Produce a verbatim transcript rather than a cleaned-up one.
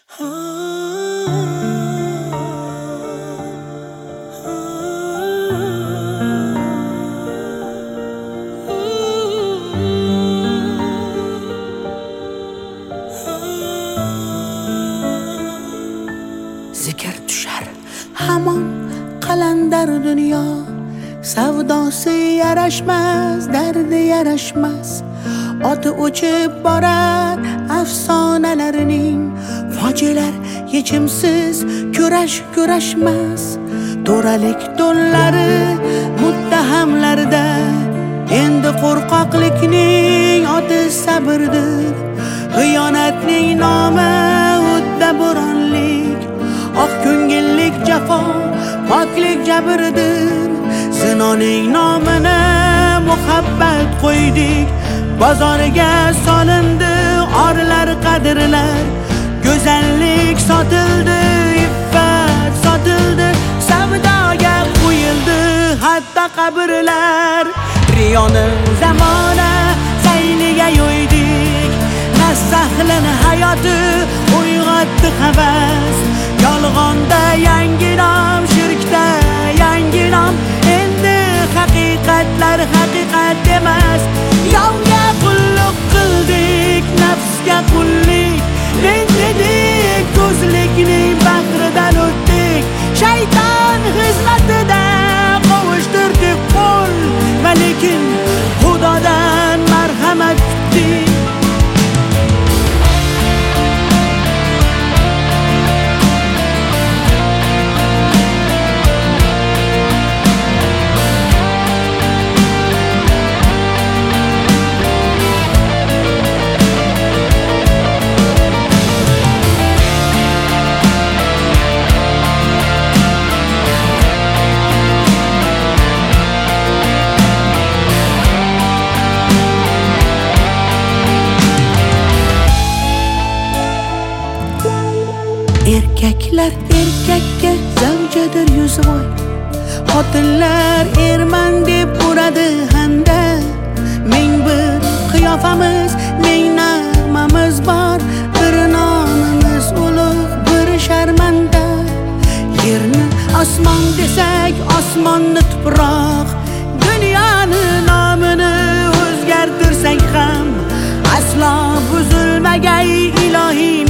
Zikr tushar hamon qalandar dunyo, savdosi yarashmas, dardi yarashmas. Oti o'chib borar afsonalarning, fojialar yechimsiz kurash kurashmas. To'ralik to'nlari muttahamlarda, endi qo'rqoqlikning oti sabrdir. Xiyonatning nomi o'tda bo'ronlik, oq ko'ngillik jafo poklik jabridir. Zinoning nomini muhabbat qo'ydik, bozoriga solindi orlar qadrlar. Go'zallik sotildi, iffat sotildi, savdoga qo'yildi hatto qabrlar. Riyoni zamona sayliga yo'ydik, nasahlini hayoti uyg'otdi havas. Yolg'onda yangi nom, shirkda yangi nom, endi haqiqatlar haqiqat emas. Yovga qulluq qildik, nafsga qullik, rendidik, ko'zlikning bahridan o'tdik. Shayton xizmatida qovushtirdik qo'l, va lekin Xudodan marhamat kutdik. Erkaklar erkakka zavjadir yuzvoy, xotinlar erman deb uradi handa. Ming bir qiyofamiz, ming nag'mamiz bor, bir nomimiz ulug', bir sharmanda. Yerni osmon desak, osmonni tuproq, dunyoni nomini o'zgartirsak ham aslo buzilmagay ilohiy